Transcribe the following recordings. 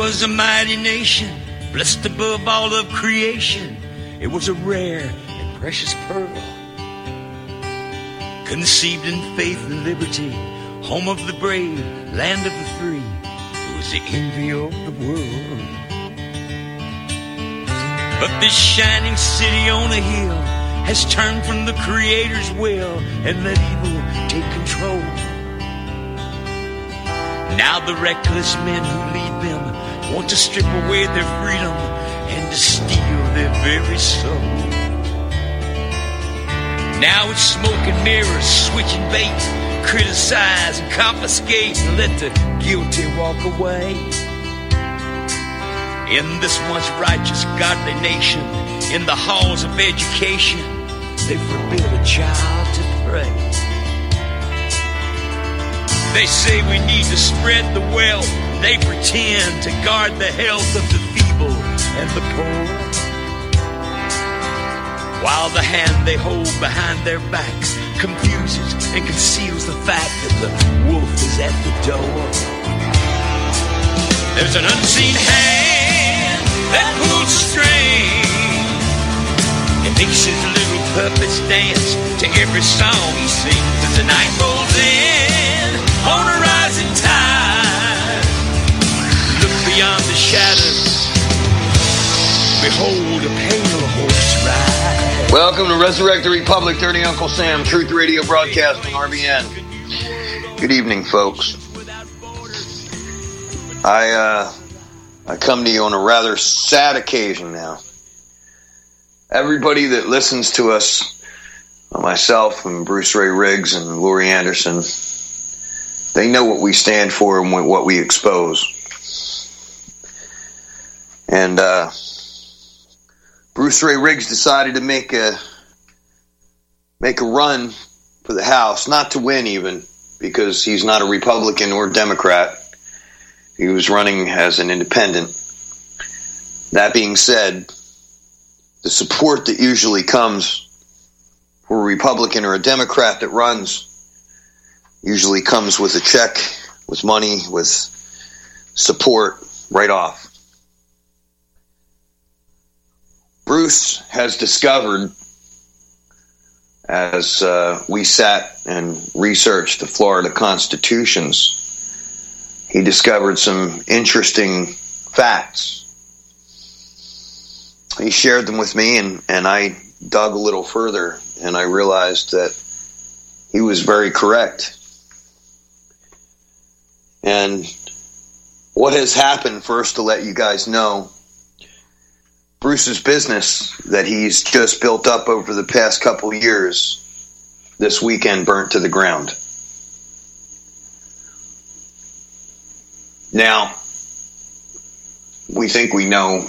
was a mighty nation, blessed above all of creation. It was a rare and precious pearl, conceived in faith and liberty, home of the brave, land of the free. It was the envy of the world. But this shining city on a hill has turned from the Creator's will and let evil take control. Now the reckless men who lead them want to strip away their freedom and to steal their very soul. Now it's smoke and mirrors, switching bait, criticize and confiscate and let the guilty walk away. In this once righteous, godly nation, in the halls of education, they forbid a child to pray. They say we need to spread the wealth. They pretend to guard the health of the feeble and the poor, while the hand they hold behind their backs confuses and conceals the fact that the wolf is at the door. There's an unseen hand that pulls strings. It makes his little puppets dance to every song he sings as the night rolls in on a rising tide. Look beyond the shadows, behold a pale horse ride. Welcome to Resurrect the Republic, Dirty Uncle Sam, Truth Radio Broadcasting, RBN. Good evening, folks. I come to you on a rather sad occasion now. Everybody that listens to us, myself and Bruce Ray Riggs and Laurie Anderson, they know what we stand for and what we expose. And Bruce Ray Riggs decided to make a run for the House, not to win even, because he's not a Republican or Democrat. He was running as an independent. That being said, the support that usually comes for a Republican or a Democrat that runs usually comes with a check, with money, with support right off. Bruce has discovered, as we sat and researched the Florida constitutions, he discovered some interesting facts. He shared them with me, and I dug a little further, and I realized that he was very correct. And what has happened, first to let you guys know, Bruce's business that he's just built up over the past couple of years, this weekend burnt to the ground. Now, we think we know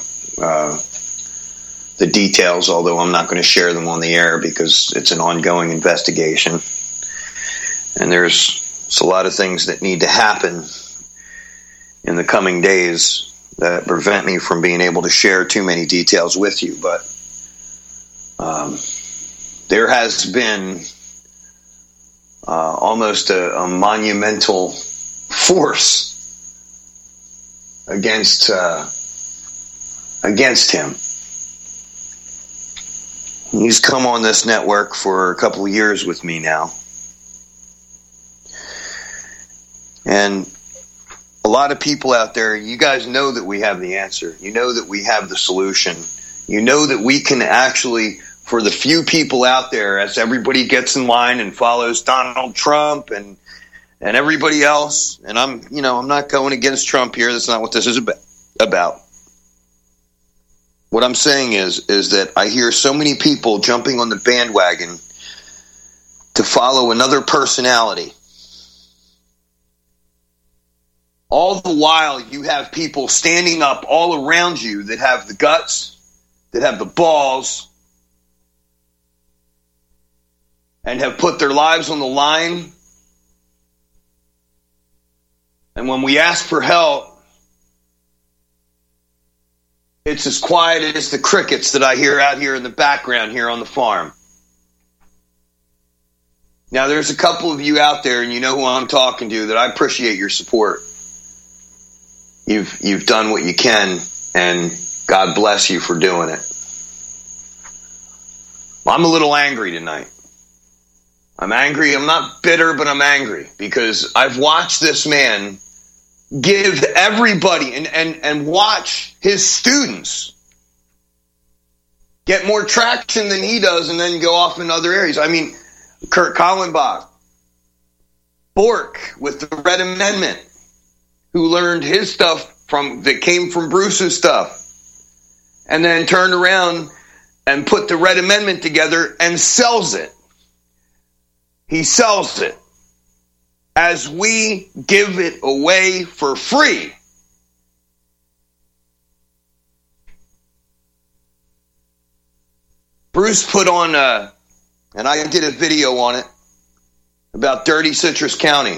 the details, although I'm not going to share them on the air because it's an ongoing investigation. And there's a lot of things that need to happen in the coming days that prevent me from being able to share too many details with you. But there has been almost a monumental force against him. He's come on this network for a couple of years with me now. And a lot of people out there, you guys know that we have the answer. You know that we have the solution. You know that we can actually, for the few people out there, as everybody gets in line and follows Donald Trump and everybody else, and I'm not going against Trump here. That's not what this is about. What I'm saying is that I hear so many people jumping on the bandwagon to follow another personality. All the while, you have people standing up all around you that have the guts, that have the balls, and have put their lives on the line. And when we ask for help, it's as quiet as the crickets that I hear out here in the background here on the farm. Now, there's a couple of you out there, and you know who I'm talking to, that I appreciate your support. You've done what you can, and God bless you for doing it. I'm a little angry tonight. I'm angry. I'm not bitter, but I'm angry because I've watched this man give everybody and watch his students get more traction than he does and then go off in other areas. I mean, Kurt Kallenbach, Bork with the Red Amendment, who learned his stuff that came from Bruce's stuff, and then turned around and put the Red Amendment together and sells it. He sells it as we give it away for free. Bruce put on and I did a video on it, about Dirty Citrus County.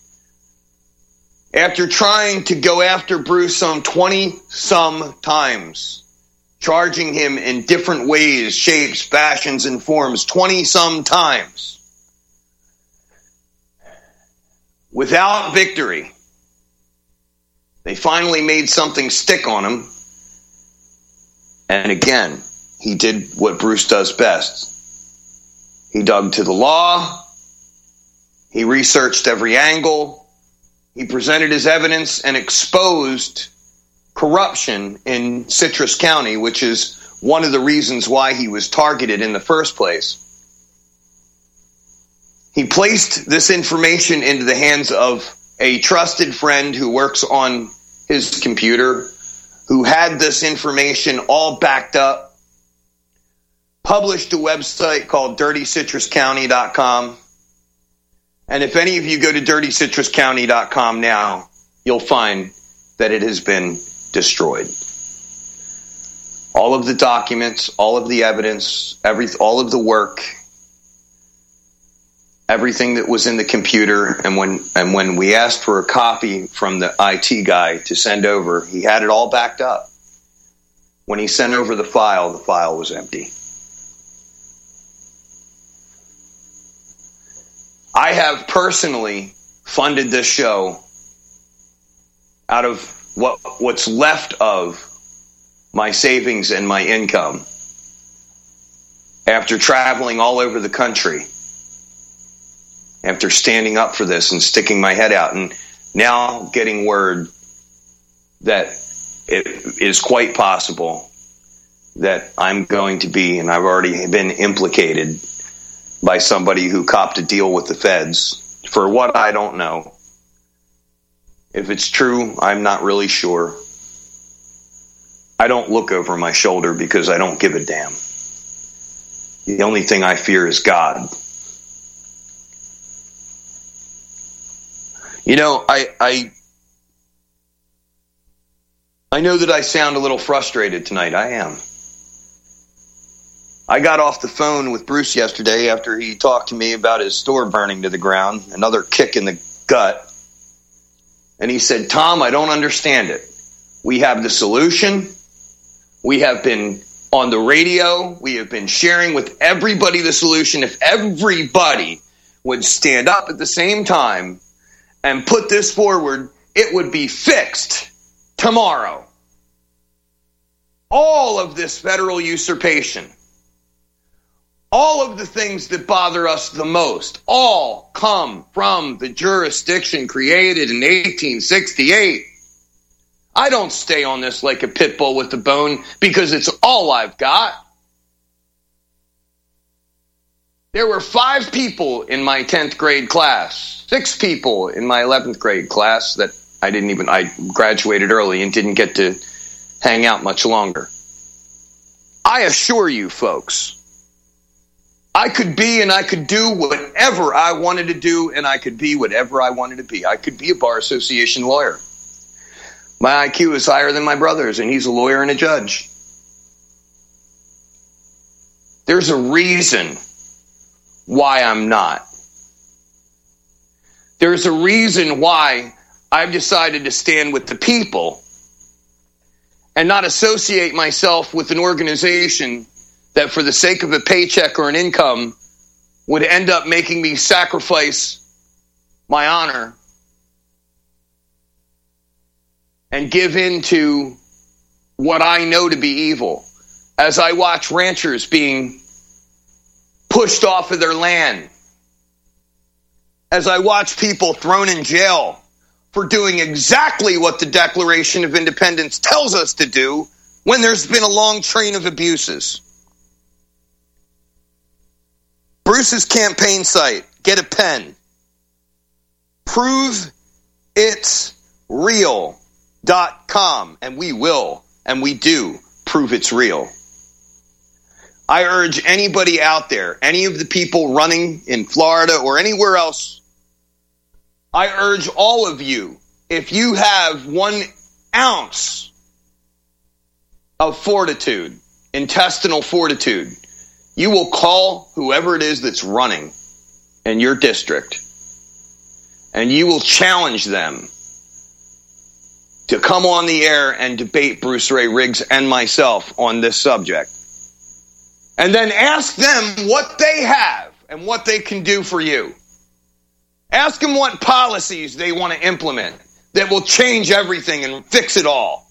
After trying to go after Bruce some 20-some times, charging him in different ways, shapes, fashions, and forms, 20-some times, without victory, they finally made something stick on him. And again, he did what Bruce does best. He dug to the law. He researched every angle. He presented his evidence and exposed corruption in Citrus County, which is one of the reasons why he was targeted in the first place. He placed this information into the hands of a trusted friend who works on his computer, who had this information all backed up, published a website called DirtyCitrusCounty.com. And if any of you go to DirtyCitrusCounty.com now, you'll find that it has been destroyed. All of the documents, all of the evidence, all of the work, everything that was in the computer, and when we asked for a copy from the IT guy to send over, he had it all backed up. When he sent over the file was empty. I have personally funded this show out of what's left of my savings and my income after traveling all over the country, after standing up for this and sticking my head out, and now getting word that it is quite possible that I'm going to be, and I've already been implicated by somebody who copped a deal with the feds for what I don't know. If it's true, I'm not really sure. I don't look over my shoulder because I don't give a damn. The only thing I fear is God. You know, I know that I sound a little frustrated tonight. I am. I got off the phone with Bruce yesterday after he talked to me about his store burning to the ground, another kick in the gut. And he said, Tom, I don't understand it. We have the solution. We have been on the radio. We have been sharing with everybody the solution. If everybody would stand up at the same time and put this forward, it would be fixed tomorrow. All of this federal usurpation, all of the things that bother us the most, all come from the jurisdiction created in 1868. I don't stay on this like a pit bull with a bone because it's all I've got. There were 5 people in my 10th grade class, 6 people in my 11th grade class that I graduated early and didn't get to hang out much longer. I assure you, folks, I could be and I could do whatever I wanted to do, and I could be whatever I wanted to be. I could be a bar association lawyer. My IQ is higher than my brother's, and he's a lawyer and a judge. There's a reason why I'm not. There's a reason why I've decided to stand with the people and not associate myself with an organization that for the sake of a paycheck or an income would end up making me sacrifice my honor and give in to what I know to be evil, as I watch ranchers being pushed off of their land, as I watch people thrown in jail for doing exactly what the Declaration of Independence tells us to do when there's been a long train of abuses. Bruce's campaign site, get a pen. ProveIt'sReal.com, and we will, and we do, prove it's real. I urge anybody out there, any of the people running in Florida or anywhere else, I urge all of you, if you have 1 ounce of fortitude, intestinal fortitude, you will call whoever it is that's running in your district, and you will challenge them to come on the air and debate Bruce Ray Riggs and myself on this subject. And then ask them what they have and what they can do for you. Ask them what policies they want to implement that will change everything and fix it all.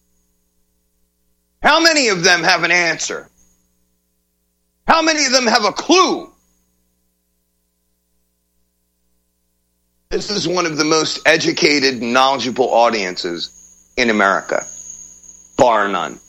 How many of them have an answer? How many of them have a clue? This is one of the most educated, knowledgeable audiences in America, bar none.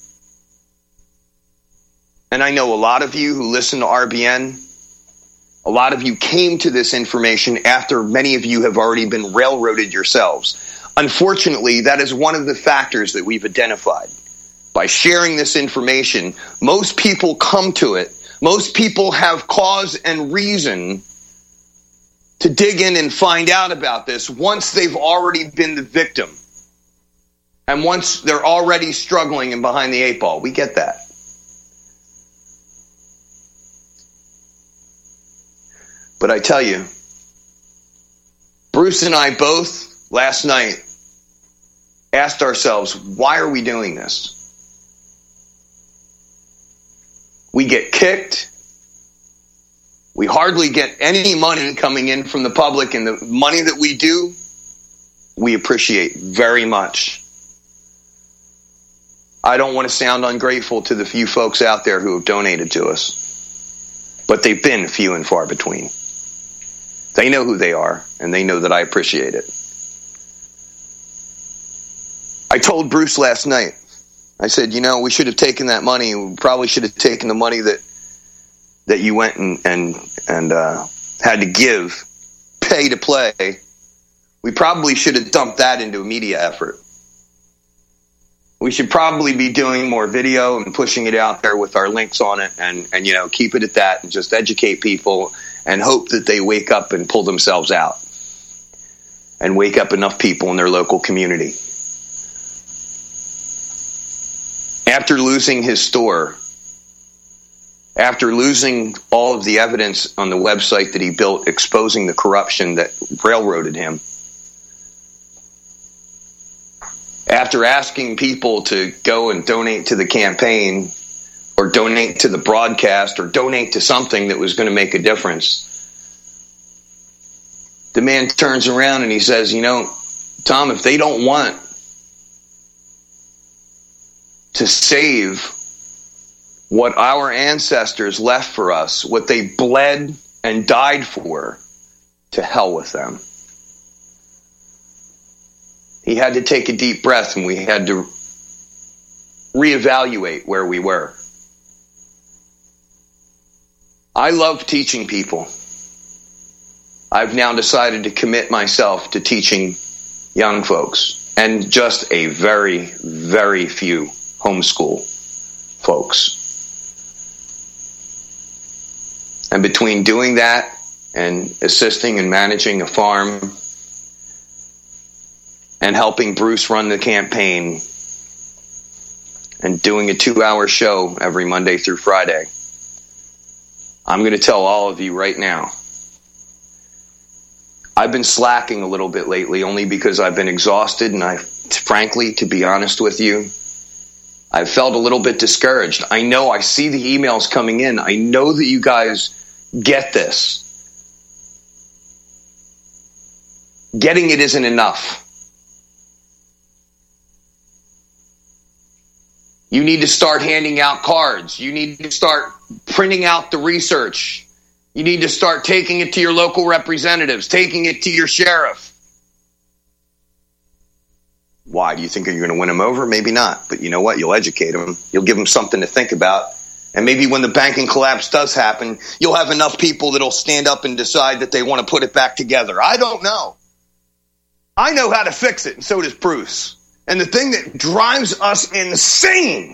And I know a lot of you who listen to RBN, a lot of you came to this information after many of you have already been railroaded yourselves. Unfortunately, that is one of the factors that we've identified. By sharing this information, most people come to it. Most people have cause and reason to dig in and find out about this once they've already been the victim. And once they're already struggling and behind the 8 ball. We get that. But I tell you, Bruce and I both last night asked ourselves, why are we doing this? We get kicked. We hardly get any money coming in from the public, and the money that we do, we appreciate very much. I don't want to sound ungrateful to the few folks out there who have donated to us, but they've been few and far between. They know who they are, and they know that I appreciate it. I told Bruce last night, I said, we should have taken that money. We probably should have taken the money that you went and had to give, pay to play. We probably should have dumped that into a media effort. We should probably be doing more video and pushing it out there with our links on it and keep it at that and just educate people and hope that they wake up and pull themselves out and wake up enough people in their local community. After losing his store, after losing all of the evidence on the website that he built exposing the corruption that railroaded him, after asking people to go and donate to the campaign or donate to the broadcast or donate to something that was going to make a difference, the man turns around and he says, Tom, if they don't want to save what our ancestors left for us, what they bled and died for, to hell with them. He had to take a deep breath, and we had to reevaluate where we were. I love teaching people. I've now decided to commit myself to teaching young folks, and just a very, very few homeschool folks. And between doing that and assisting and managing a farm and helping Bruce run the campaign and doing a 2-hour show every Monday through Friday, I'm going to tell all of you right now, I've been slacking a little bit lately only because I've been exhausted, and frankly, to be honest with you, I've felt a little bit discouraged. I know I see the emails coming in. I know that you guys get this. Getting it isn't enough. You need to start handing out cards. You need to start printing out the research. You need to start taking it to your local representatives, taking it to your sheriff. Why? Do you think you're going to win them over? Maybe not. But you know what? You'll educate them. You'll give them something to think about. And maybe when the banking collapse does happen, you'll have enough people that'll stand up and decide that they want to put it back together. I don't know. I know how to fix it, and so does Bruce. And the thing that drives us insane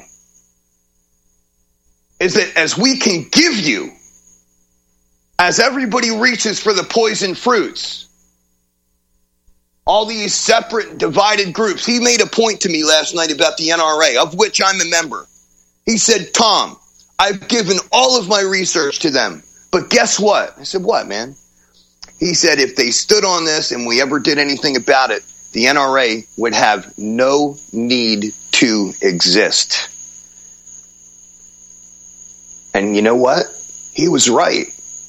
is that as we can give you, as everybody reaches for the poison fruits, all these separate, divided groups. He made a point to me last night about the NRA, of which I'm a member. He said, Tom, I've given all of my research to them, but guess what? I said, what, man? He said, if they stood on this and we ever did anything about it, the NRA would have no need to exist. And you know what? He was right.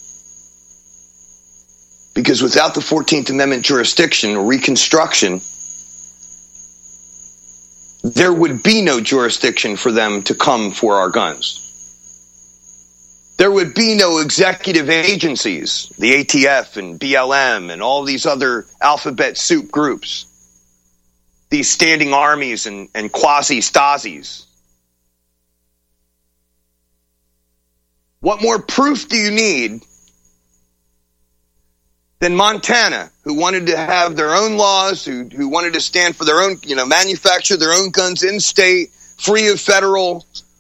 Because without the 14th Amendment jurisdiction or Reconstruction, there would be no jurisdiction for them to come for our guns. There would be no executive agencies, the ATF and BLM and all these other alphabet soup groups, these standing armies and quasi-Stasis. What more proof do you need than Montana, who wanted to have their own laws, who wanted to stand for their own, manufacture their own guns in state, free of federal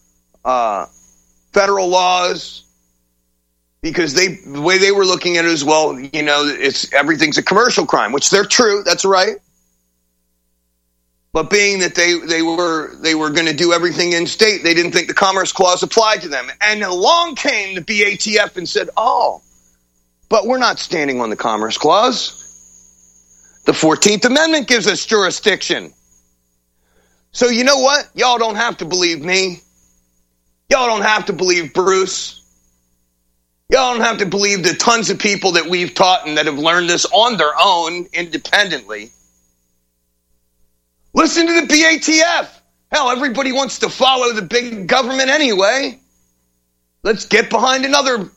laws, because the way they were looking at it is, well, everything's a commercial crime, which they're true, that's right. But being that they were going to do everything in state, they didn't think the Commerce Clause applied to them. And along came the BATF and said, oh, but we're not standing on the Commerce Clause. The 14th Amendment gives us jurisdiction. So you know what? Y'all don't have to believe me. Y'all don't have to believe Bruce. Y'all don't have to believe the tons of people that we've taught and that have learned this on their own independently. Listen to the BATF. Hell, everybody wants to follow the big government anyway. Let's get behind another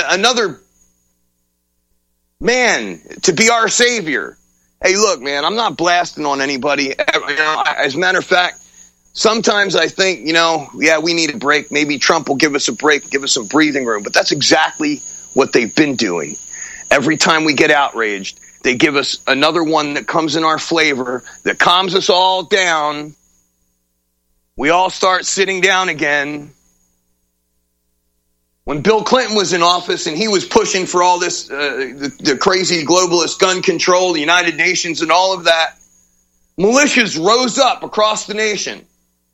man to be our savior. Hey, look, man, I'm not blasting on anybody. As a matter of fact, sometimes I think, we need a break. Maybe Trump will give us a break, give us some breathing room. But that's exactly what they've been doing. Every time we get outraged, they give us another one that comes in our flavor, that calms us all down. We all start sitting down again. When Bill Clinton was in office and he was pushing for all this, the crazy globalist gun control, the United Nations and all of that, militias rose up across the nation.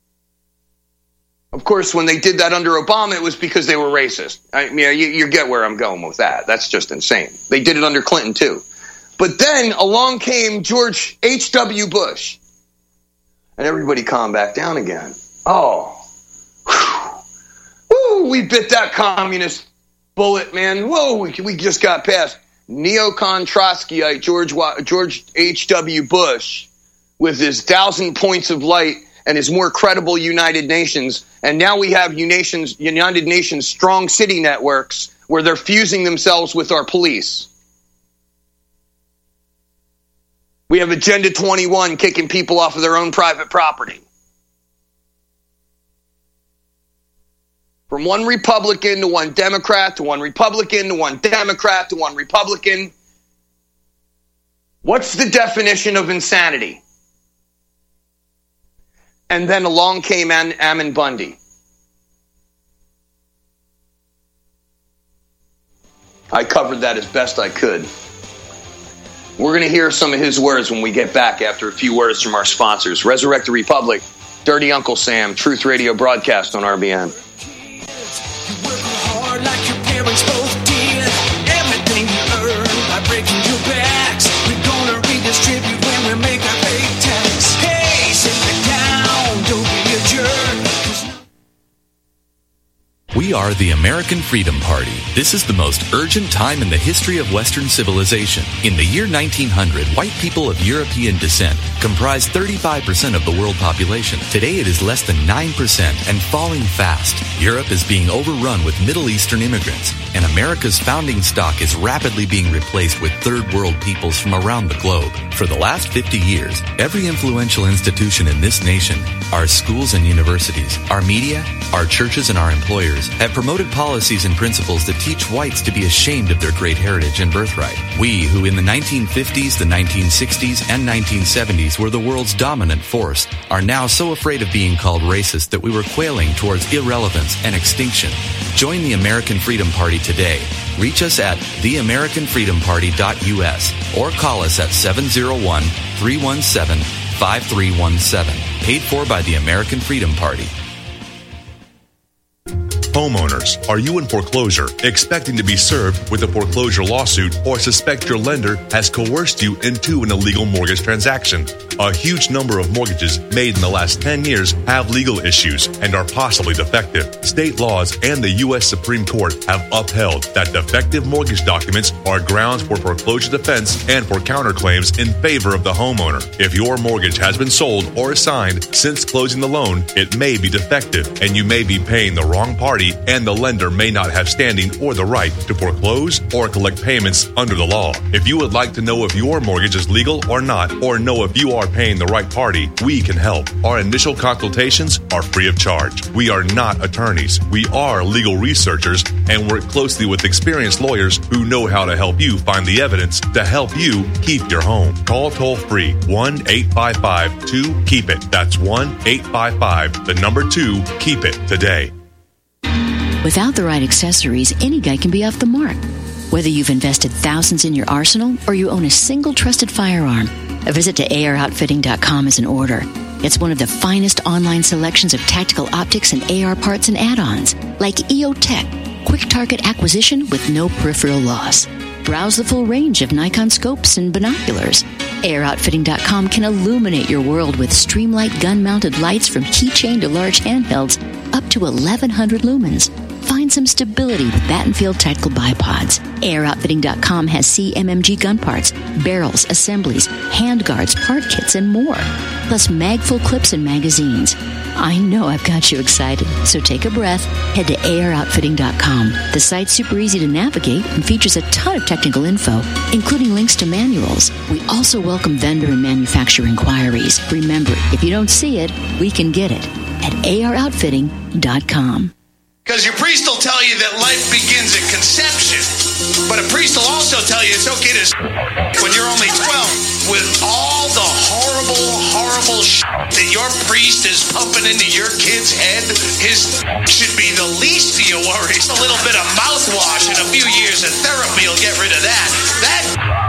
Of course, when they did that under Obama, it was because they were racist. You get where I'm going with that. That's just insane. They did it under Clinton, too. But then along came George H.W. Bush. And everybody calmed back down again. Oh. Woo, we bit that communist bullet, man. Whoa, we just got past neocon Trotskyite George H.W. Bush with his 1,000 points of light and his more credible United Nations. And now we have United Nations strong city networks where they're fusing themselves with our police. We have Agenda 21 kicking people off of their own private property. From one Republican to one Democrat to one Republican to one Democrat to one Republican. What's the definition of insanity? And then along came Ammon Bundy. I covered that as best I could. We're going to hear some of his words when we get back after a few words from our sponsors. Resurrect the Republic, Dirty Uncle Sam, Truth Radio broadcast on RBN. You work hard like your parents both did. Everything you earn by breaking your backs. We're gonna redistribute when we make our pay tax. Hey, sit down, don't be a jerk. We are the American Freedom Party. This is the most urgent time in the history of Western civilization. In the year 1900, white people of European descent comprised 35% of the world population. Today it is less than 9% and falling fast. Europe is being overrun with Middle Eastern immigrants, and America's founding stock is rapidly being replaced with third world peoples from around the globe. For the last 50 years, every influential institution in this nation, our schools and universities, our media, our churches and our employers have promoted policies and principles that teach whites to be ashamed of their great heritage and birthright. We, who in the 1950s, the 1960s, and 1970s were the world's dominant force, are now so afraid of being called racist that we were quailing towards irrelevance and extinction. Join the American Freedom Party today. Reach us at theamericanfreedomparty.us or call us at 701-317-5317. Paid for by the American Freedom Party. Homeowners, are you in foreclosure, expecting to be served with a foreclosure lawsuit, or suspect your lender has coerced you into an illegal mortgage transaction? A huge number of mortgages made in the last 10 years have legal issues and are possibly defective. State laws and the U.S. Supreme Court have upheld that defective mortgage documents are grounds for foreclosure defense and for counterclaims in favor of the homeowner. If your mortgage has been sold or assigned since closing the loan, it may be defective and you may be paying the wrong party, and the lender may not have standing or the right to foreclose or collect payments under the law. If you would like to know if your mortgage is legal or not, or know if you are paying the right party, we can help. Our initial consultations are free of charge. We are not attorneys. We are legal researchers and work closely with experienced lawyers who know how to help you find the evidence to help you keep your home. Call toll-free 1-855-2-KEEP-IT. That's 1-855-2-KEEP-IT today. Without the right accessories, any guy can be off the mark. Whether you've invested thousands in your arsenal or you own a single trusted firearm, a visit to AROutfitting.com is in order. It's one of the finest online selections of tactical optics and AR parts and add-ons, like EOTech, quick target acquisition with no peripheral loss. Browse the full range of Nikon scopes and binoculars. AROutfitting.com can illuminate your world with Streamlight gun-mounted lights from keychain to large handhelds up to 1,100 lumens. Find some stability with Battenfield Tactical Bipods. AROutfitting.com has CMMG gun parts, barrels, assemblies, handguards, part kits, and more. Plus mag-full clips and magazines. I know I've got you excited, so take a breath. Head to AROutfitting.com. The site's super easy to navigate and features a ton of technical info, including links to manuals. We also welcome vendor and manufacturer inquiries. Remember, if you don't see it, we can get it at AROutfitting.com. Because your priest will tell you that life begins at conception. But a priest will also tell you it's okay to when you're only 12. With all the horrible that your priest is pumping into your kid's head, his should be the least of your worries. A little bit of mouthwash and a few years of therapy will get rid of that. That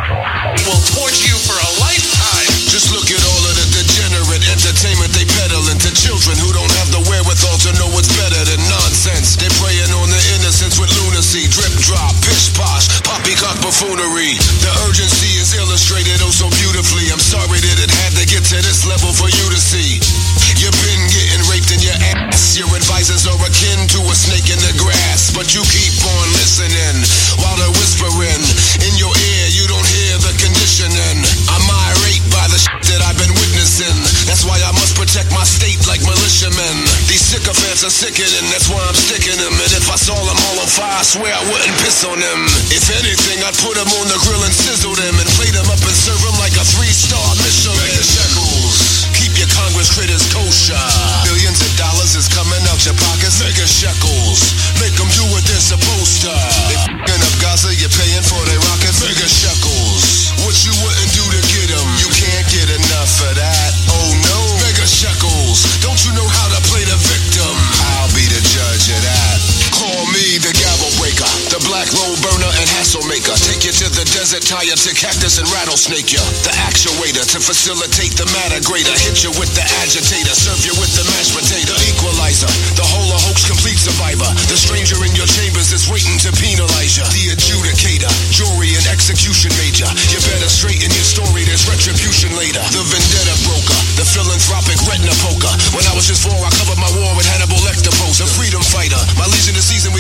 will torture you for a lifetime. Just look at all of the degenerate entertainment they peddling to children who don't have the wherewithal to know what's better than nonsense. They're preying on the innocence with lunacy, drip drop, pish posh, poppycock buffoonery. The urgency is illustrated oh so beautifully. I'm sorry that it had to get to this level for you to see. You've been getting raped in your ass. Your advisors are akin to a snake in the grass, but you keep on listening while they're whispering in your ear. You don't hear the conditioning. I'm irate by the that I've been witnessing. That's why I must protect my state like militiamen. These sycophants are sickening, that's why I'm sticking them. And if I saw them all on fire, I swear I wouldn't piss on them. If anything, I'd put them on the grill and sizzle them and plate them up and serve them like a 3-star Michelin. Mega shekels, keep your Congress critters kosher. Billions of dollars is coming out your pockets. Mega shekels, make them do what they're supposed to. They f***ing up Gaza, you're paying for their rockets. Mega shekels, what you wouldn't do to get them, you can't get enough of that. Oh no, mega shekels, don't you know how to play the victim? I'll be the judge of that. Call me the gavel breaker, the black roll burner and hassle maker. Take you to the desert, tie you to cactus and rattlesnake you. The actuator to facilitate the matter greater. Hit you with the agitator, serve you with the mashed potato. The equalizer, the whole of hoax complete survivor. The stranger in your chambers is waiting to penalize you. The adjudicator, jury and execution major. You better straighten your story, there's retribution later. The vendetta broker, the philanthropic retina poker. When I was just 4, I covered my war with Hannibal Lecter poster. The freedom fighter, my legion of season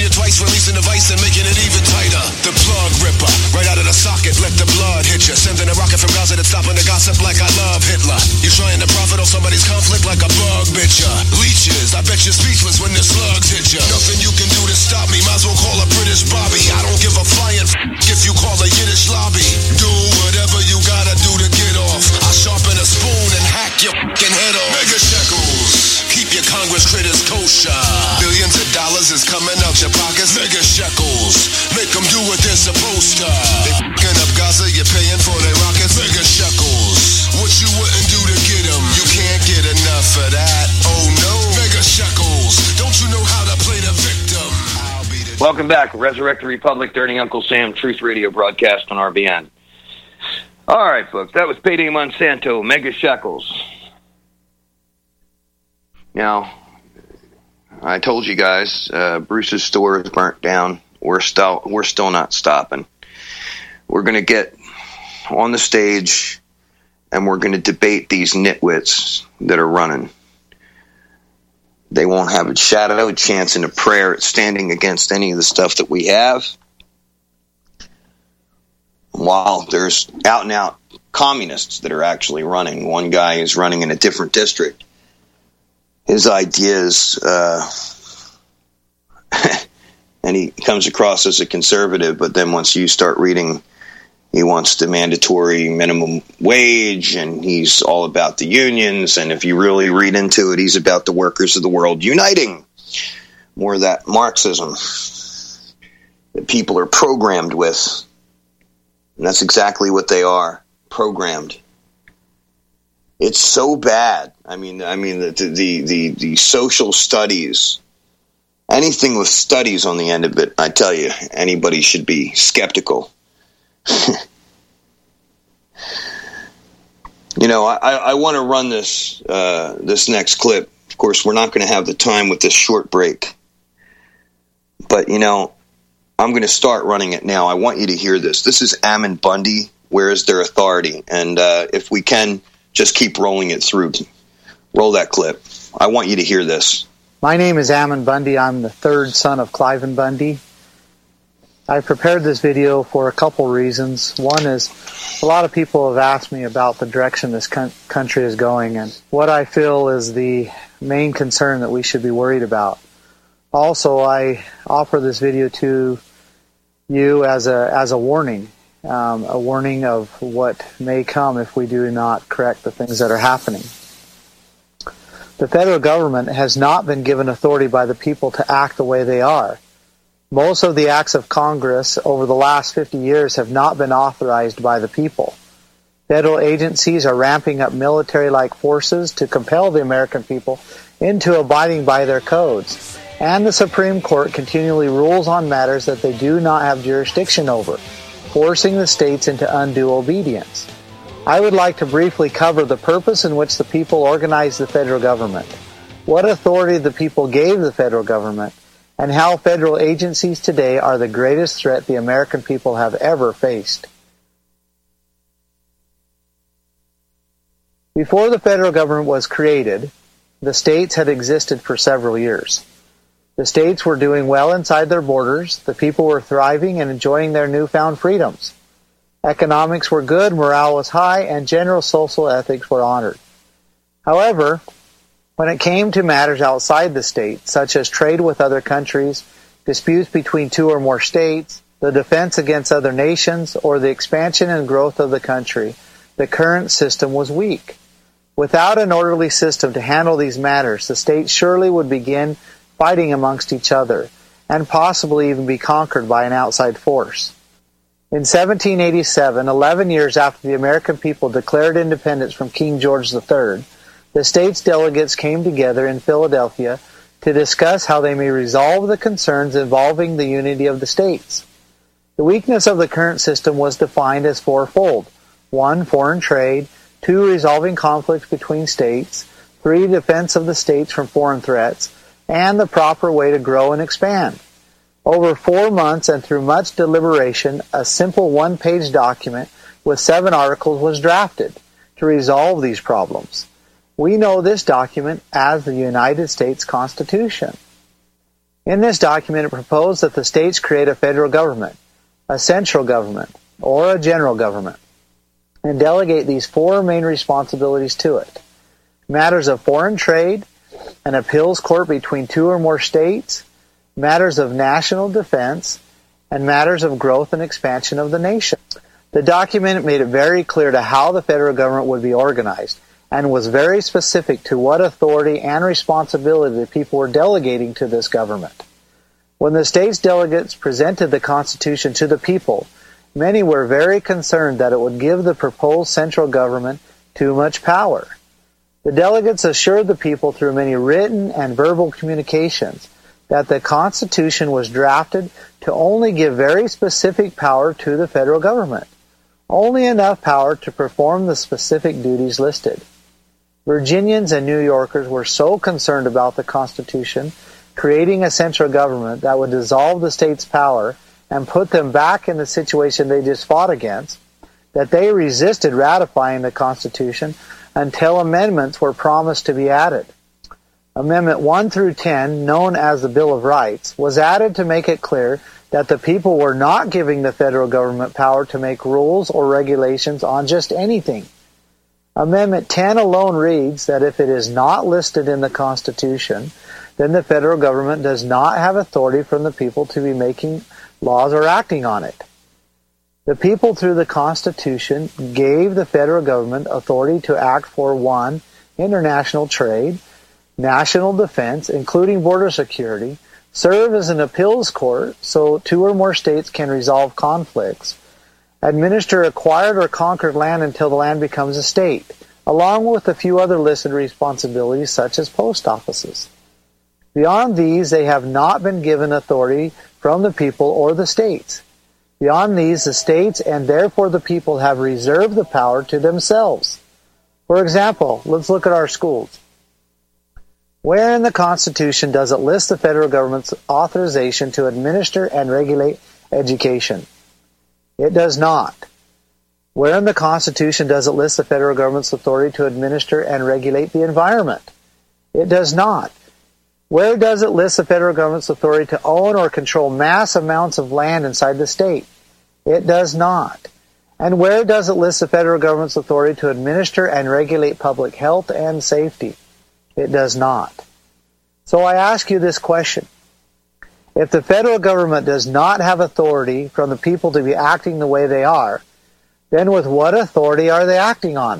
you twice, releasing the vice and making it even tighter. The plug ripper, right out of the socket, let the blood hit you. Sending a rocket from Gaza that's stopping the gossip like I love Hitler. You trying to profit on somebody's conflict like a bug bitcher. Leeches, I bet you're speechless when the slugs hit you. Nothing you can do to stop me, might as well call a British Bobby. I don't give a flying if you call a Yiddish lobby. Do whatever you gotta do to get off. I sharpen a spoon and hack your fucking head off. Mega shekels, keep your Congress critters kosher. Billions of dollars is coming out your pockets. Mega shekels, make them do what they're supposed to. They fucking up Gaza, you're paying for their rockets. Mega shekels, what you wouldn't do to get them. You can't get enough of that. Oh no. Mega shekels, don't you know how to play the victim? Welcome back. Resurrect the Republic, Dirty Uncle Sam, Truth Radio broadcast on RBN. All right, folks, that was Payday Monsanto, Mega Shekels. Now, I told you guys, Bruce's store is burnt down. We're still not stopping. We're going to get on the stage, and we're going to debate these nitwits that are running. They won't have a shadow, a chance in a prayer at standing against any of the stuff that we have. While there's out-and-out communists that are actually running. One guy is running in a different district. His ideas, and he comes across as a conservative, but then once you start reading, he wants the mandatory minimum wage, and he's all about the unions, and if you really read into it, he's about the workers of the world uniting. More of that Marxism that people are programmed with. And that's exactly what they are, programmed. It's so bad. I mean, the social studies, anything with studies on the end of it, I tell you, anybody should be skeptical. You know, I want to run this next clip. Of course, we're not going to have the time with this short break. But, you know, I'm going to start running it now. I want you to hear this. This is Ammon Bundy. Where is their authority? And if we can, just keep rolling it through. Roll that clip. I want you to hear this. My name is Ammon Bundy. I'm the third son of Cliven Bundy. I prepared this video for a couple reasons. One is a lot of people have asked me about the direction this country is going and what I feel is the main concern that we should be worried about. Also, I offer this video to you as a warning of what may come if we do not correct the things that are happening. The federal government has not been given authority by the people to act the way they are. Most of the acts of Congress over the last 50 years have not been authorized by the people. Federal agencies are ramping up military-like forces to compel the American people into abiding by their codes. And the Supreme Court continually rules on matters that they do not have jurisdiction over, forcing the states into undue obedience. I would like to briefly cover the purpose in which the people organized the federal government, what authority the people gave the federal government, and how federal agencies today are the greatest threat the American people have ever faced. Before the federal government was created, the states had existed for several years. The states were doing well inside their borders, the people were thriving and enjoying their newfound freedoms. Economics were good, morale was high, and general social ethics were honored. However, when it came to matters outside the state, such as trade with other countries, disputes between two or more states, the defense against other nations, or the expansion and growth of the country, the current system was weak. Without an orderly system to handle these matters, the states surely would begin fighting amongst each other, and possibly even be conquered by an outside force. In 1787, 11 years after the American people declared independence from King George III, the states' delegates came together in Philadelphia to discuss how they may resolve the concerns involving the unity of the states. The weakness of the current system was defined as fourfold. 1. Foreign trade. 2. Resolving conflicts between states. 3. Defense of the states from foreign threats. And the proper way to grow and expand. Over 4 months and through much deliberation, a simple one-page document with 7 articles was drafted to resolve these problems. We know this document as the United States Constitution. In this document, it proposed that the states create a federal government, a central government, or a general government, and delegate these four main responsibilities to it: matters of foreign trade, an appeals court between two or more states, matters of national defense, and matters of growth and expansion of the nation. The document made it very clear to how the federal government would be organized, and was very specific to what authority and responsibility the people were delegating to this government. When the states' delegates presented the Constitution to the people, many were very concerned that it would give the proposed central government too much power. The delegates assured the people through many written and verbal communications that the Constitution was drafted to only give very specific power to the federal government, only enough power to perform the specific duties listed. Virginians and New Yorkers were so concerned about the Constitution creating a central government that would dissolve the states' power and put them back in the situation they just fought against, that they resisted ratifying the Constitution until amendments were promised to be added. Amendment 1 through 10, known as the Bill of Rights, was added to make it clear that the people were not giving the federal government power to make rules or regulations on just anything. Amendment 10 alone reads that if it is not listed in the Constitution, then the federal government does not have authority from the people to be making laws or acting on it. The people, through the Constitution, gave the federal government authority to act for 1. International trade, national defense, including border security, serve as an appeals court so two or more states can resolve conflicts, administer acquired or conquered land until the land becomes a state, along with a few other listed responsibilities such as post offices. Beyond these, they have not been given authority from the people or the states. Beyond these, the states and therefore the people have reserved the power to themselves. For example, let's look at our schools. Where in the Constitution does it list the federal government's authorization to administer and regulate education? It does not. Where in the Constitution does it list the federal government's authority to administer and regulate the environment? It does not. Where does it list the federal government's authority to own or control mass amounts of land inside the state? It does not. And where does it list the federal government's authority to administer and regulate public health and safety? It does not. So I ask you this question. If the federal government does not have authority from the people to be acting the way they are, then with what authority are they acting on?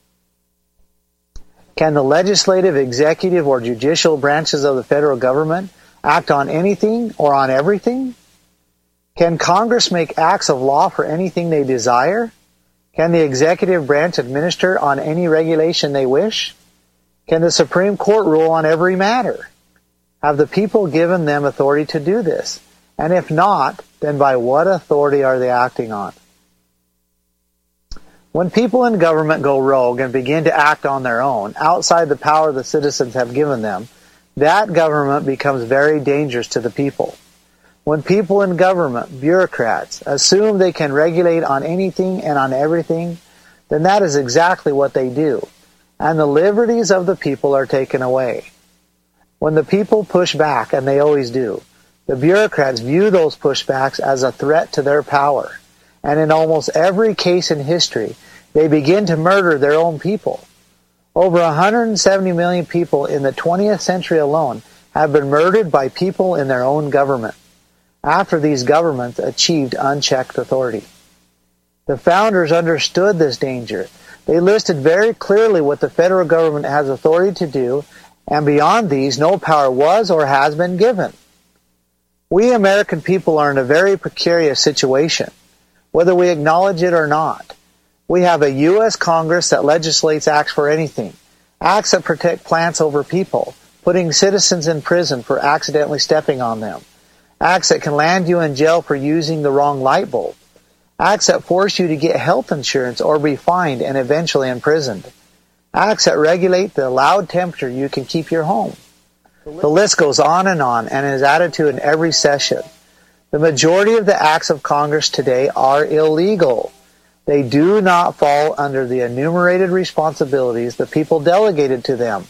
Can the legislative, executive, or judicial branches of the federal government act on anything or on everything? Can Congress make acts of law for anything they desire? Can the executive branch administer on any regulation they wish? Can the Supreme Court rule on every matter? Have the people given them authority to do this? And if not, then by what authority are they acting on? When people in government go rogue and begin to act on their own, outside the power the citizens have given them, that government becomes very dangerous to the people. When people in government, bureaucrats, assume they can regulate on anything and on everything, then that is exactly what they do, and the liberties of the people are taken away. When the people push back, and they always do, the bureaucrats view those pushbacks as a threat to their power. And in almost every case in history, they begin to murder their own people. Over 170 million people in the 20th century alone have been murdered by people in their own government, after these governments achieved unchecked authority. The founders understood this danger. They listed very clearly what the federal government has authority to do, and beyond these, no power was or has been given. We American people are in a very precarious situation, whether we acknowledge it or not. We have a U.S. Congress that legislates acts for anything, acts that protect plants over people, putting citizens in prison for accidentally stepping on them, acts that can land you in jail for using the wrong light bulb, acts that force you to get health insurance or be fined and eventually imprisoned, acts that regulate the allowed temperature you can keep your home. The list goes on and is added to in every session. The majority of the acts of Congress today are illegal. They do not fall under the enumerated responsibilities the people delegated to them,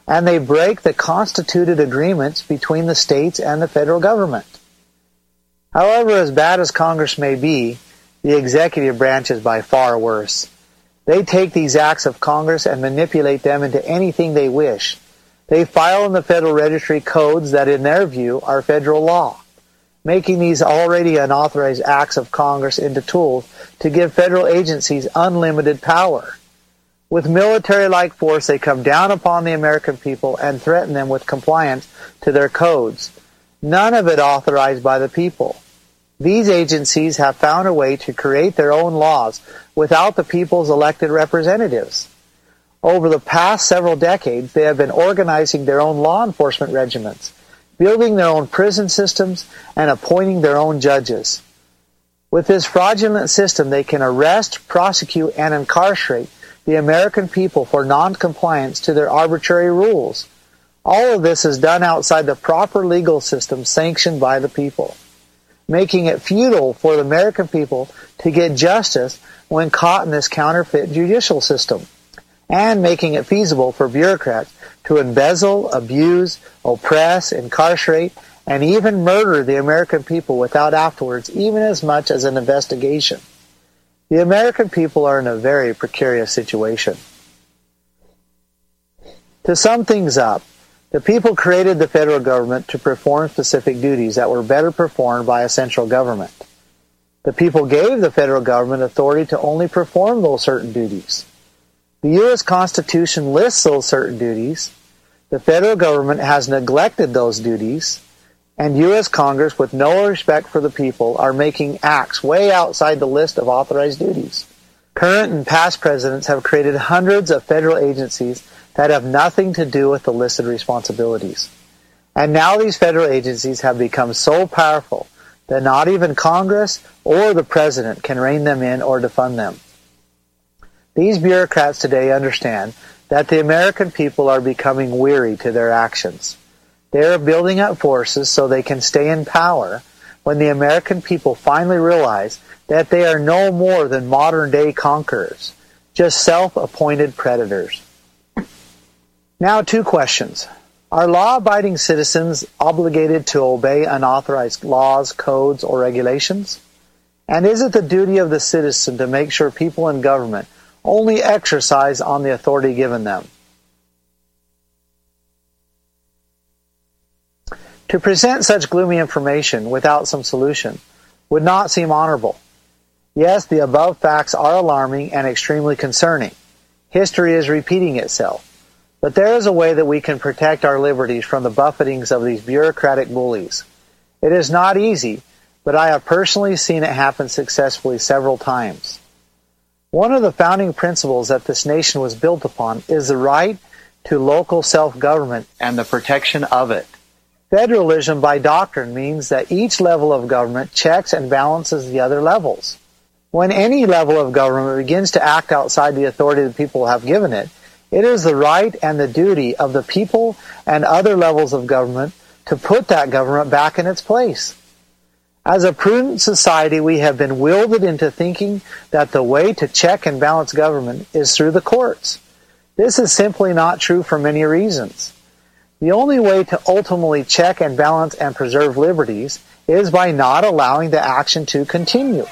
and they break the constituted agreements between the states and the federal government. However, as bad as Congress may be, the executive branch is by far worse. They take these acts of Congress and manipulate them into anything they wish. They file in the Federal Registry codes that, in their view, are federal law, making these already unauthorized acts of Congress into tools to give federal agencies unlimited power. With military-like force, they come down upon the American people and threaten them with compliance to their codes, none of it authorized by the people. These agencies have found a way to create their own laws without the people's elected representatives. Over the past several decades, they have been organizing their own law enforcement regiments, building their own prison systems, and appointing their own judges. With this fraudulent system, they can arrest, prosecute, and incarcerate the American people for non-compliance to their arbitrary rules. All of this is done outside the proper legal system sanctioned by the people, making it futile for the American people to get justice when caught in this counterfeit judicial system, and making it feasible for bureaucrats to embezzle, abuse, oppress, incarcerate, and even murder the American people without afterwards even as much as an investigation. The American people are in a very precarious situation. To sum things up, the people created the federal government to perform specific duties that were better performed by a central government. The people gave the federal government authority to only perform those certain duties. The U.S. Constitution lists those certain duties. The federal government has neglected those duties, and U.S. Congress, with no respect for the people, are making acts way outside the list of authorized duties. Current and past presidents have created hundreds of federal agencies that have nothing to do with the listed responsibilities. And now these federal agencies have become so powerful that not even Congress or the president can rein them in or defund them. These bureaucrats today understand that the American people are becoming weary to their actions. They are building up forces so they can stay in power when the American people finally realize that they are no more than modern-day conquerors, just self-appointed predators. Now, 2 questions. Are law-abiding citizens obligated to obey unauthorized laws, codes, or regulations? And is it the duty of the citizen to make sure people in government only exercise on the authority given them? To present such gloomy information without some solution would not seem honorable. Yes, the above facts are alarming and extremely concerning. History is repeating itself. But there is a way that we can protect our liberties from the buffetings of these bureaucratic bullies. It is not easy, but I have personally seen it happen successfully several times. One of the founding principles that this nation was built upon is the right to local self-government and the protection of it. Federalism by doctrine means that each level of government checks and balances the other levels. When any level of government begins to act outside the authority the people have given it, it is the right and the duty of the people and other levels of government to put that government back in its place. As a prudent society, we have been wielded into thinking that the way to check and balance government is through the courts. This is simply not true for many reasons. The only way to ultimately check and balance and preserve liberties is by not allowing the action to continue.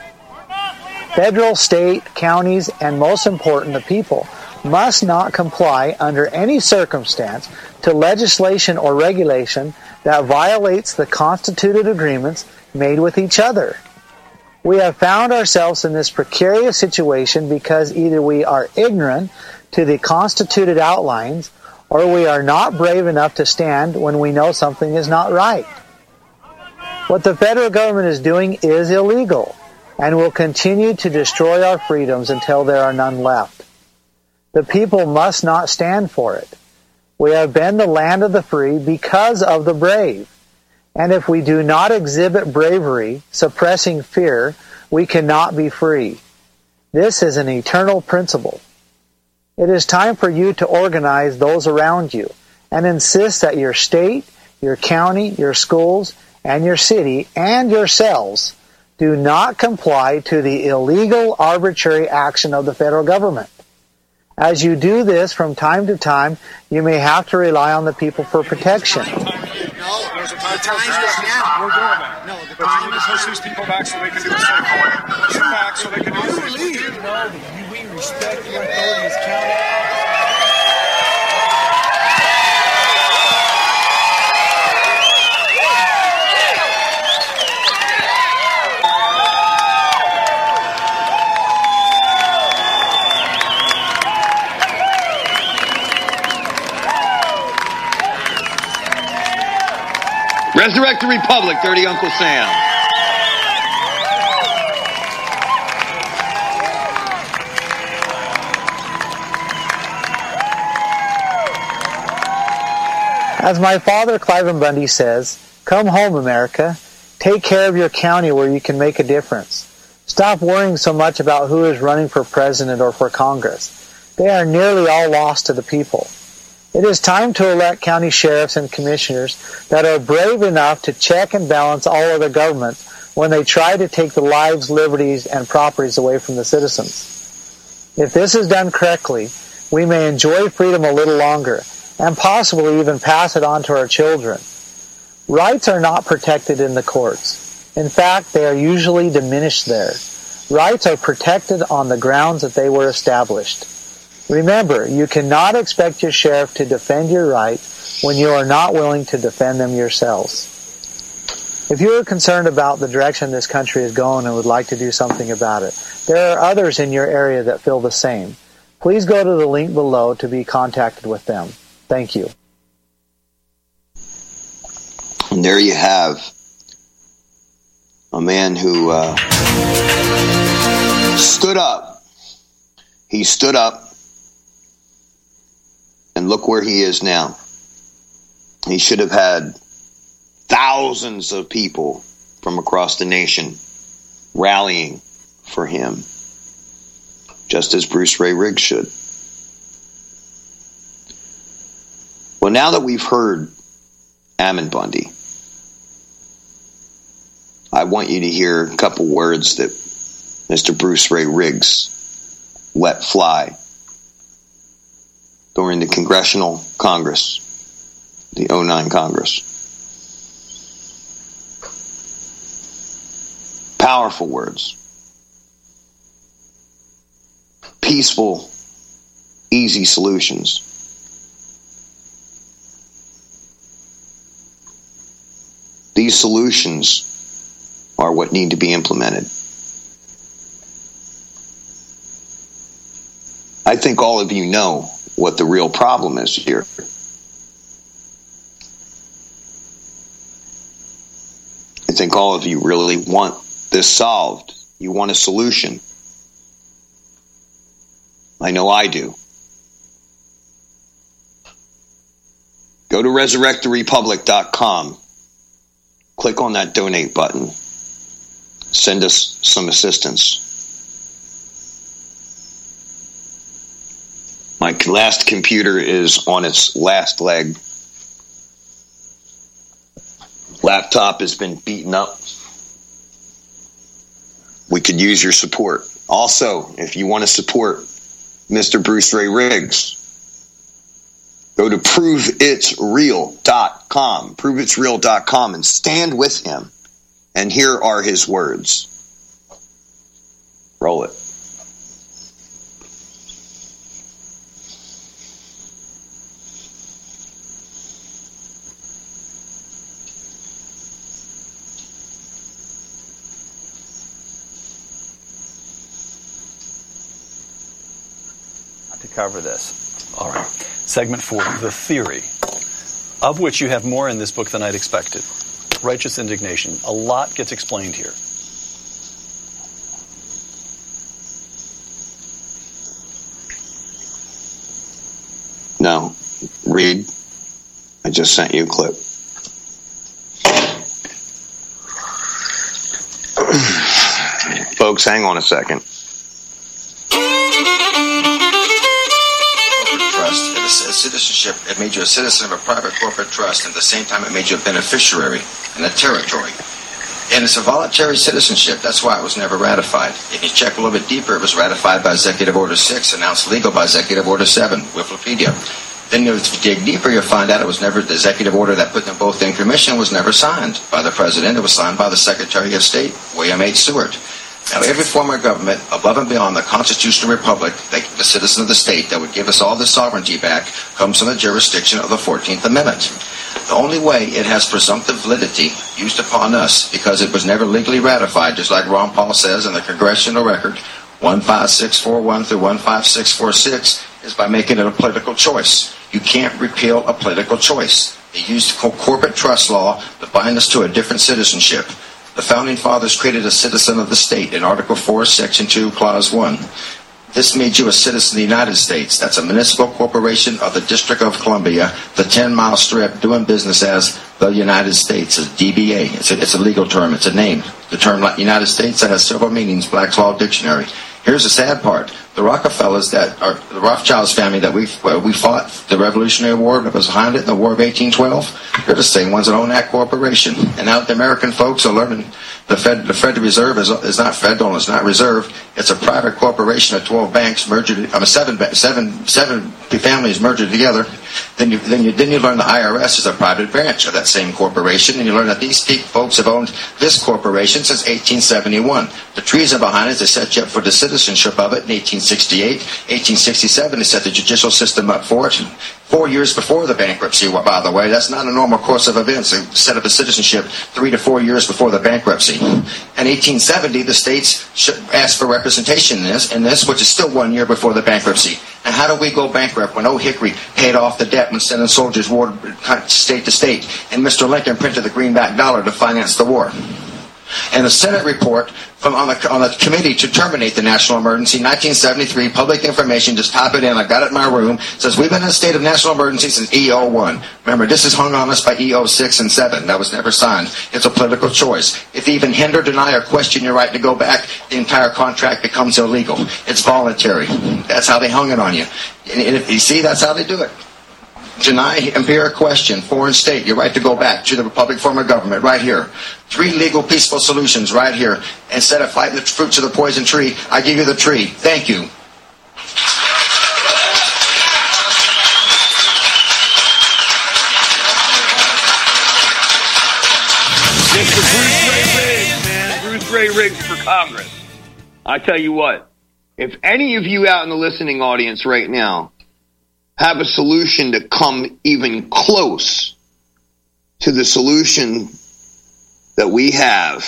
Federal, state, counties, and most important, the people, must not comply under any circumstance to legislation or regulation that violates the constituted agreements made with each other. We have found ourselves in this precarious situation because either we are ignorant to the constituted outlines or we are not brave enough to stand when we know something is not right. What the federal government is doing is illegal and will continue to destroy our freedoms until there are none left. The people must not stand for it. We have been the land of the free because of the brave. And if we do not exhibit bravery, suppressing fear, we cannot be free. This is an eternal principle. It is time for you to organize those around you and insist that your state, your county, your schools, and your city, and yourselves do not comply to the illegal, arbitrary action of the federal government. As you do this from time to time, you may have to rely on the people for protection. No, there's a time is now. We're doing that. No, the time is push these people back so they can do a safe harbor. Push them back so they can do a safe harbor. We respect your authorities, county. Resurrect the Republic, Dirty Uncle Sam. As my father, Cliven Bundy, says, come home, America. Take care of your county where you can make a difference. Stop worrying so much about who is running for president or for Congress. They are nearly all lost to the people. It is time to elect county sheriffs and commissioners that are brave enough to check and balance all other governments when they try to take the lives, liberties, and properties away from the citizens. If this is done correctly, we may enjoy freedom a little longer and possibly even pass it on to our children. Rights are not protected in the courts. In fact, they are usually diminished there. Rights are protected on the grounds that they were established. Remember, you cannot expect your sheriff to defend your rights when you are not willing to defend them yourselves. If you are concerned about the direction this country is going and would like to do something about it, there are others in your area that feel the same. Please go to the link below to be contacted with them. Thank you. And there you have a man who stood up. He stood up. And look where he is now. He should have had thousands of people from across the nation rallying for him, just as Bruce Ray Riggs should. Well, now that we've heard Ammon Bundy, I want you to hear a couple words that Mr. Bruce Ray Riggs let fly during the Congressional Congress, the 2009 Congress. Powerful words. Peaceful, easy solutions. These solutions are what need to be implemented. I think all of you know what the real problem is here. I think all of you really want this solved. You want a solution. I know I do. Go to resurrecttherepublic.com. Click on that donate button. Send us some assistance. My last computer is on its last leg. Laptop has been beaten up. We could use your support. Also, if you want to support Mr. Bruce Ray Riggs, go to proveitsreal.com. Proveitsreal.com and stand with him. And here are his words. Roll it. To cover this. All right. Segment 4, the theory, of which you have more in this book than I'd expected. Righteous indignation. A lot gets explained here. No. Read. I just sent you a clip. Folks, hang on a second. Citizenship, it made you a citizen of a private corporate trust, and at the same time it made you a beneficiary in a territory. And it's a voluntary citizenship. That's why it was never ratified. If you check a little bit deeper, it was ratified by Executive Order 6, announced legal by Executive Order 7, Wikipedia. Then if you dig deeper, you'll find out it was never, the executive order that put them both in commission was never signed by the President. It was signed by the Secretary of State, William H. Seward. Now, every form of government, above and beyond the constitutional republic, the citizen of the state that would give us all this sovereignty back, comes from the jurisdiction of the 14th Amendment. The only way it has presumptive validity used upon us, because it was never legally ratified, just like Ron Paul says in the Congressional Record, 15641 through 15646, is by making it a political choice. You can't repeal a political choice. They used corporate trust law to bind us to a different citizenship. The Founding Fathers created a citizen of the state in Article 4, Section 2, Clause 1. This made you a citizen of the United States. That's a municipal corporation of the District of Columbia, the 10-mile strip, doing business as the United States, as DBA. It's a legal term. It's a name. The term United States, that has several meanings, Black's Law Dictionary. Here's the sad part. The Rockefellers, that are the Rothschilds family that we fought the Revolutionary War that was behind it in the War of 1812, they're the same ones that own that corporation. And now the American folks are learning the Federal Reserve is not federal, it's not reserve. It's a private corporation of 12 banks seven families merged together. Then you learn the IRS is a private branch of that same corporation, and you learn that these folks have owned this corporation since 1871. The treason behind it, they set you up for the citizenship of it in 1868. 1867, they set the judicial system up for it. 4 years before the bankruptcy, by the way. That's not a normal course of events. They set up a citizenship 3 to 4 years before the bankruptcy. In 1870, the states asked for representation in this, which is still 1 year before the bankruptcy. And how do we go bankrupt when O. Hickory paid off the debt when sending soldiers war state to state, and Mr. Lincoln printed the greenback dollar to finance the war? And the Senate report on the committee to terminate the national emergency, 1973, public information, just type it in, I got it in my room, says we've been in a state of national emergency since EO1. Remember, this is hung on us by EO6 and 7. That was never signed. It's a political choice. If you even hinder, deny, or question your right to go back, the entire contract becomes illegal. It's voluntary. That's how they hung it on you. And if you see, that's how they do it. Deny, impair, question, foreign state, your right to go back to the republic form of government, right here. 3 legal, peaceful solutions, right here. Instead of fighting the fruits of the poison tree, I give you the tree. Thank you. Mr. Bruce Ray Riggs, man. Bruce Ray Riggs for Congress. I tell you what, if any of you out in the listening audience right now have a solution to come even close to the solution that we have,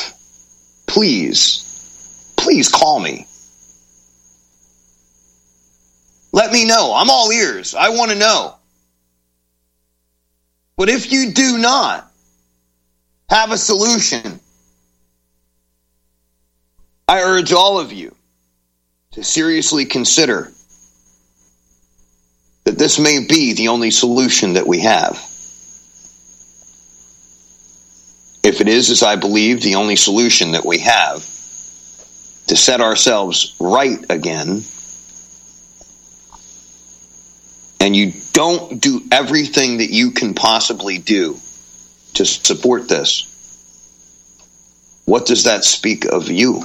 please call me. Let me know. I'm all ears. I want to know. But if you do not have a solution, I urge all of you to seriously consider that this may be the only solution that we have. If it is, as I believe, the only solution that we have to set ourselves right again, and you don't do everything that you can possibly do to support this, what does that speak of you?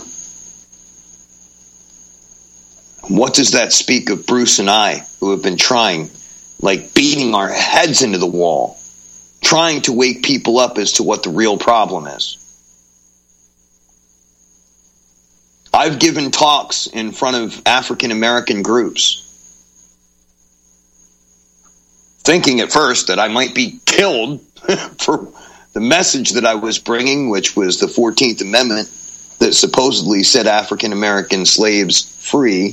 What does that speak of Bruce and I, who have been trying, like beating our heads into the wall, trying to wake people up as to what the real problem is? I've given talks in front of African American groups, thinking at first that I might be killed for the message that I was bringing, which was the 14th Amendment that supposedly set African American slaves free,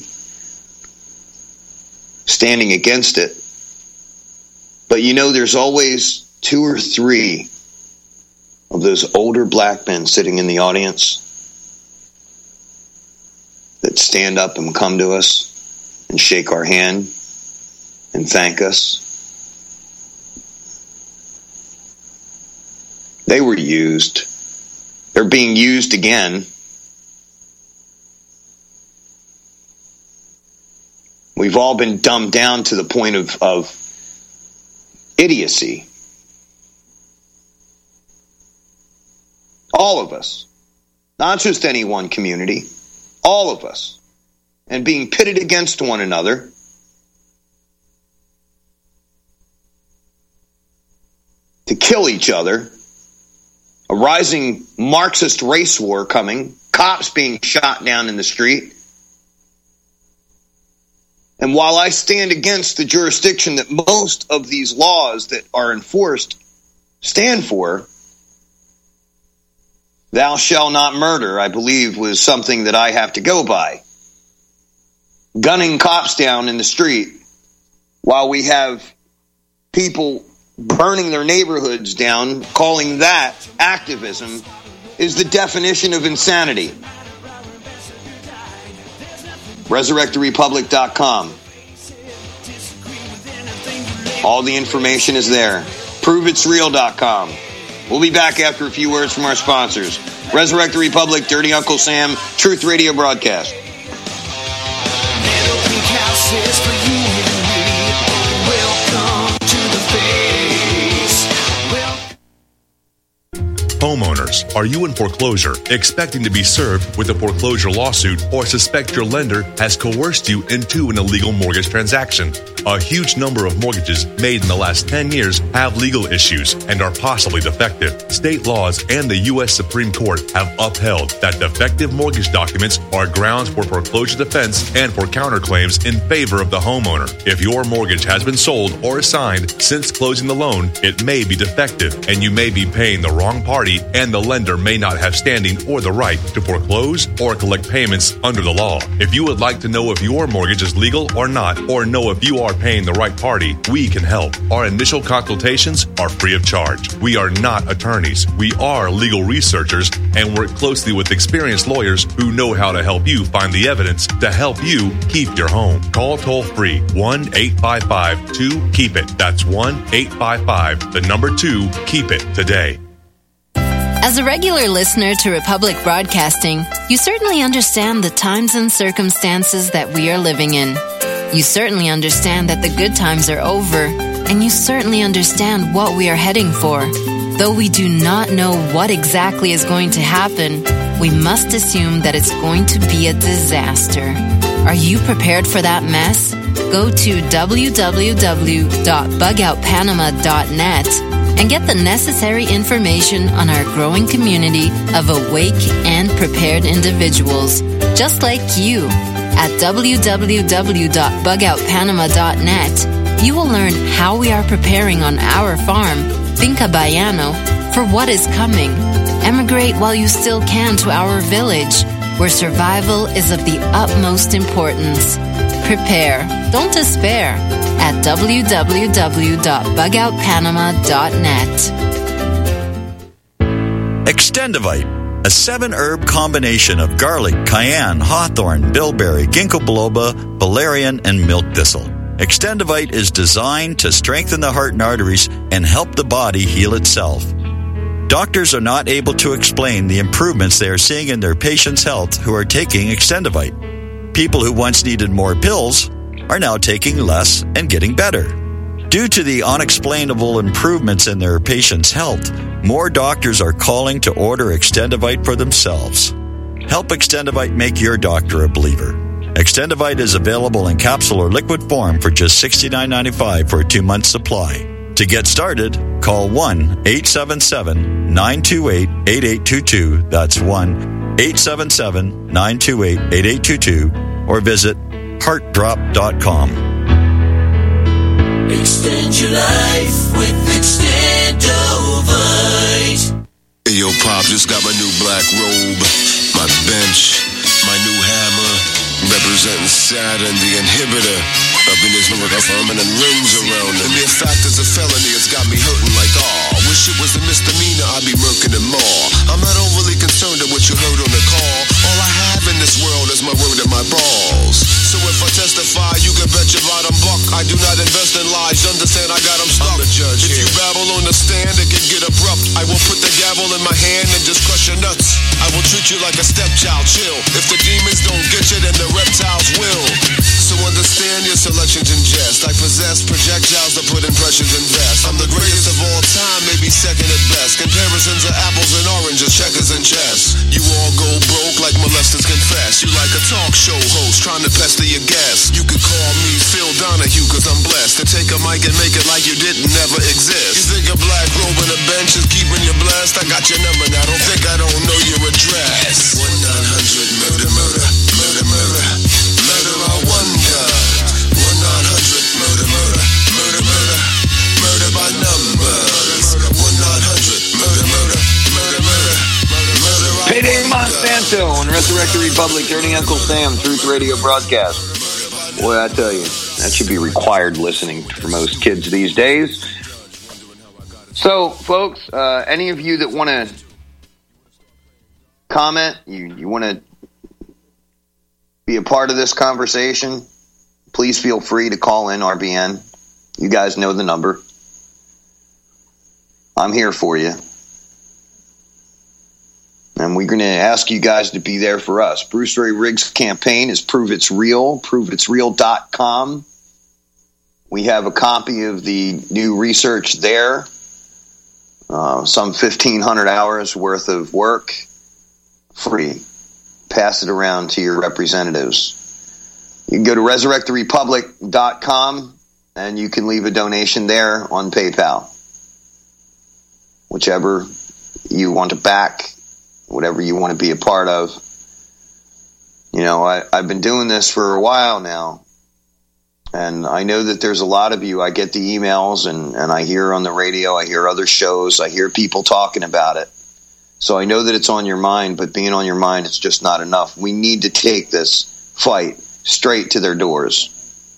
standing against it. But you know, there's always 2 or 3 of those older black men sitting in the audience that stand up and come to us and shake our hand and thank us. They were used. They're being used again. We've all been dumbed down to the point of idiocy. All of us. Not just any one community. All of us. And being pitted against one another. To kill each other. A rising Marxist race war coming. Cops being shot down in the street. And while I stand against the jurisdiction that most of these laws that are enforced stand for, thou shalt not murder, I believe, was something that I have to go by. Gunning cops down in the street while we have people burning their neighborhoods down, calling that activism, is the definition of insanity. ResurrectTheRepublic.com. All the information is there. ProveIt'sReal.com. We'll be back after a few words from our sponsors. Resurrect the Republic, Dirty Uncle Sam, Truth Radio broadcast. Homeowners, are you in foreclosure, expecting to be served with a foreclosure lawsuit, or suspect your lender has coerced you into an illegal mortgage transaction? A huge number of mortgages made in the last 10 years have legal issues and are possibly defective. State laws and the U.S. Supreme Court have upheld that defective mortgage documents are grounds for foreclosure defense and for counterclaims in favor of the homeowner. If your mortgage has been sold or assigned since closing the loan, it may be defective and you may be paying the wrong party, and the lender may not have standing or the right to foreclose or collect payments under the law. If you would like to know if your mortgage is legal or not, or know if you are paying the right party, we can help. Our initial consultations are free of charge. We are not attorneys. We are legal researchers and work closely with experienced lawyers who know how to help you find the evidence to help you keep your home. Call toll-free 1-855-2-KEEP-IT. That's 1-855-2-KEEP-IT today. As a regular listener to Republic Broadcasting, you certainly understand the times and circumstances that we are living in. You certainly understand that the good times are over, and you certainly understand what we are heading for. Though we do not know what exactly is going to happen, we must assume that it's going to be a disaster. Are you prepared for that mess? Go to www.bugoutpanama.net and get the necessary information on our growing community of awake and prepared individuals, just like you. At www.bugoutpanama.net, you will learn how we are preparing on our farm, Finca Bayano, for what is coming. Emigrate while you still can to our village, where survival is of the utmost importance. Prepare, don't despair, at www.bugoutpanama.net. Extendivite, a 7-herb combination of garlic, cayenne, hawthorn, bilberry, ginkgo biloba, valerian, and milk thistle. Extendivite is designed to strengthen the heart and arteries and help the body heal itself. Doctors are not able to explain the improvements they are seeing in their patients' health who are taking Extendivite. People who once needed more pills are now taking less and getting better. Due to the unexplainable improvements in their patients' health, more doctors are calling to order Extendivite for themselves. Help Extendivite make your doctor a believer. Extendivite is available in capsule or liquid form for just $69.95 for a 2-month supply. To get started, call 1-877-928-8822. That's 1-877-928-8822. Or visit heartdrop.com. Extend your life with Extendovite. Hey, yo, Pop, just got my new black robe, my bench, my new hammer, representing Saturn, the inhibitor. Up in this number, and rings around it. The mere fact is a felony, it's got me hurting like, wish it was a misdemeanor, I'd be murking them all. I'm not overly concerned at what you heard on the call. All I have in this world is my word and my balls. So if I testify, you can bet your bottom buck I do not invest in lies, understand I got them stuck. I'm the judge if here. You babble on the stand, it can get abrupt. I will put the gavel ball in my hand and just crush your nuts. I will treat you like a stepchild, chill. If the demons don't get you, then the reptiles will. So understand your selections in jest. I possess projectiles that put impressions in vest. I'm the greatest of all time, maybe second at best. Comparisons of apples and oranges, checkers and chess. You all go broke like molesters confess. You like a talk show host trying to pester your guests. You could call me Phil Donahue cause I'm blessed to take a mic and make it like you didn't never exist. You think a black robe and a bench is keeping you blessed? I got your number now, don't think I don't know your address. 1-900 murder, murder, murder, murder. Murder I wonder. 1-900 murder, murder, murder, murder. Murder by numbers. 1-900 murder, murder, murder, murder. Payday Monsanto on Resurrect the Republic, Dirty Uncle Sam, Truth Radio broadcast. Boy, I tell you, that should be required listening for most kids these days. So, folks, any of you that want to comment, you want to be a part of this conversation, please feel free to call in RBN. You guys know the number. I'm here for you. And we're going to ask you guys to be there for us. Bruce Ray Riggs' campaign is Prove It's Real, proveitsreal.com. We have a copy of the new research there. Some 1,500 hours worth of work. Free. Pass it around to your representatives. You can go to resurrecttherepublic.com and you can leave a donation there on PayPal. Whichever you want to back, whatever you want to be a part of. You know, I've been doing this for a while now, and I know that there's a lot of you. I get the emails, and I hear on the radio, I hear other shows, I hear people talking about it. So I know that it's on your mind, but being on your mind, it's just not enough. We need to take this fight straight to their doors.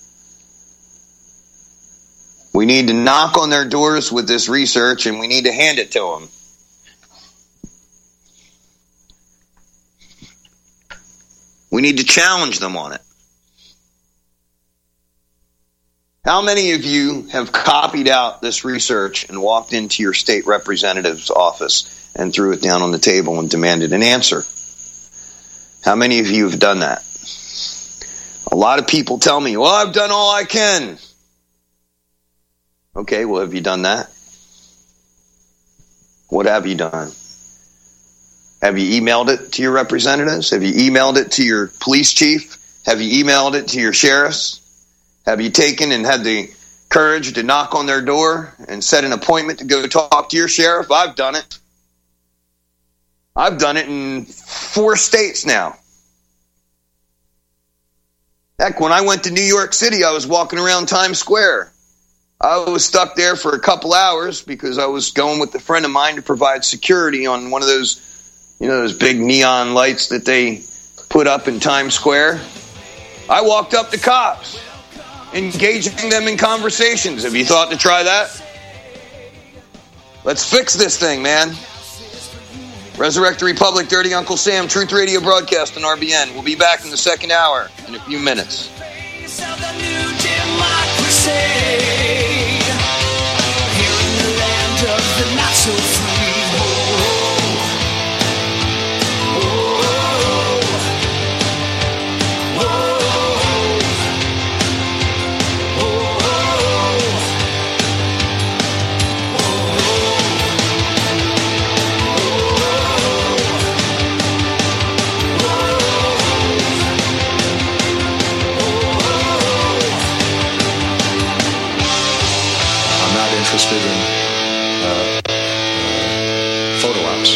We need to knock on their doors with this research, and we need to hand it to them. We need to challenge them on it. How many of you have copied out this research and walked into your state representative's office and threw it down on the table and demanded an answer? How many of you have done that? A lot of people tell me, well, I've done all I can. Okay, well, have you done that? What have you done? Have you emailed it to your representatives? Have you emailed it to your police chief? Have you emailed it to your sheriffs? Have you taken and had the courage to knock on their door and set an appointment to go talk to your sheriff? I've done it. I've done it in 4 states now. Heck, when I went to New York City, I was walking around Times Square. I was stuck there for a couple hours because I was going with a friend of mine to provide security on one of those, you know, those big neon lights that they put up in Times Square. I walked up to cops, engaging them in conversations. Have you thought to try that? Let's fix this thing, man. Resurrect the Republic, Dirty Uncle Sam, Truth Radio broadcast on RBN. We'll be back in the second hour in a few minutes. Interested in photo ops.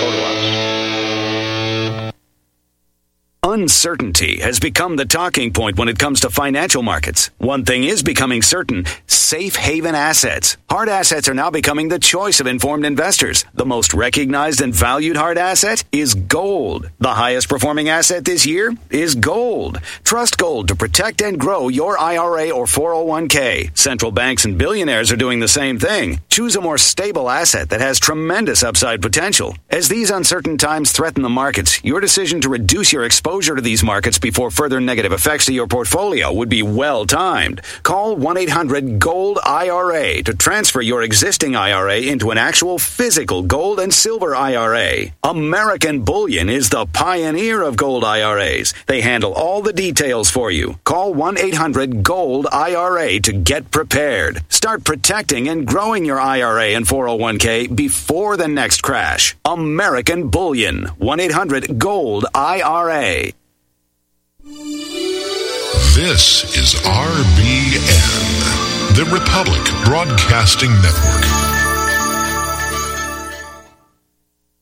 Uncertainty has become the talking point when it comes to financial markets. One thing is becoming certain: safe haven assets. Hard assets are now becoming the choice of informed investors. The most recognized and valued hard asset is gold. The highest performing asset this year is gold. Trust gold to protect and grow your IRA or 401k. Central banks and billionaires are doing the same thing. Choose a more stable asset that has tremendous upside potential. As these uncertain times threaten the markets, your decision to reduce your exposure exposure to these markets before further negative effects to your portfolio would be well timed. Call 1-800-GOLD-IRA to transfer your existing IRA into an actual physical gold and silver IRA. American Bullion is the pioneer of gold IRAs. They handle all the details for you. Call 1-800-GOLD-IRA to get prepared. Start protecting and growing your IRA and 401k before the next crash. American Bullion. 1-800-GOLD-IRA. This is RBN, the Republic Broadcasting Network.